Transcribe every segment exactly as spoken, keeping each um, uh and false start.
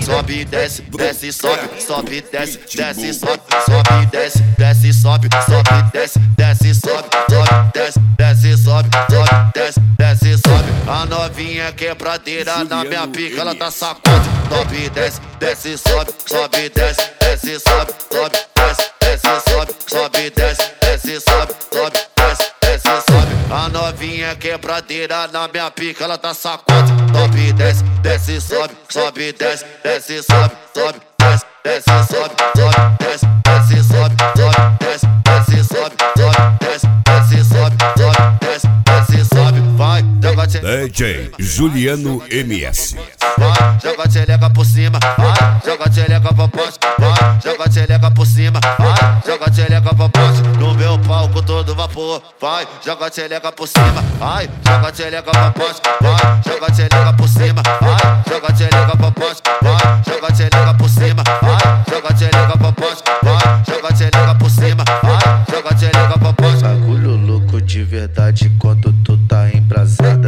sobe, desce, desce, sobe, sobe, desce, desce, sobe, sobe, desce, desce, sobe, sobe, desce, desce, sobe, sobe, desce, desce, sobe, sobe, desce, desce, sobe. A novinha quebradeira na minha pica, ela tá sacode. Sobe, desce, desce, sobe, sobe, desce, desce, sobe, sobe, desce, desce, sobe, sobe, desce, desce, sobe, sobe, desce, desce, sobe. A novinha quebradeira na minha pica, ela tá sacode. Sobe, desce, desce, sobe, sobe, desce, desce, sobe, sobe, desce, desce, sobe, sobe, desce, desce, sobe, sobe, desce, desce, sobe, sobe, desce, desce, sobe, sobe, desce, desce, sobe. Vai, joga a D J Juliano M S. Vai, joga a tchereca por cima, vai, joga a tchereca pra baixo, vai, joga a tchereca por cima, vai, joga a tchereca pra baixo. No meu palco todo vapor, vai, joga a tchereca por cima, vai, joga a tchereca pra baixo, vai, joga a tchereca por cima, vai, joga a tchereca pra baixo, vai, joga a tchereca por cima, vai, joga a tchereca pra baixo, vai, joga a tchereca por cima, vai, joga a tchereca pra baixo. Bagulho louco de verdade quando tu tá embrasada.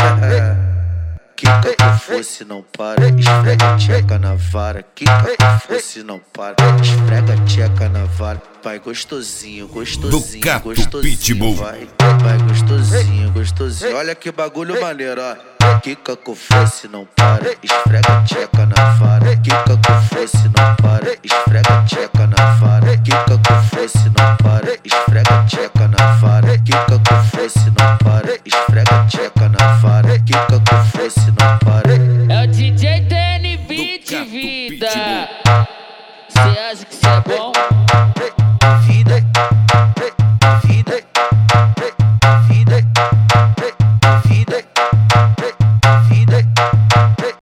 Quica que fosse não para, esfrega tcheca na vara. Quica que fosse não para, esfrega tcheca na vara. Vai gostosinho, gostosinho, Do Cato gostosinho, Pitbull. vai, vai gostosinho, gostosinho. Olha que bagulho maneiro, ó. Quica que fosse não para, esfrega tcheca na vara. Quica que fosse não para, esfrega tcheca na vara. Quica que fosse não para, esfrega tcheca na vara. Quica que fosse não para, esfrega tcheca na vara. Quica que fosse não para. É o D J T N vinte, vida. Cê acha que cê é bom?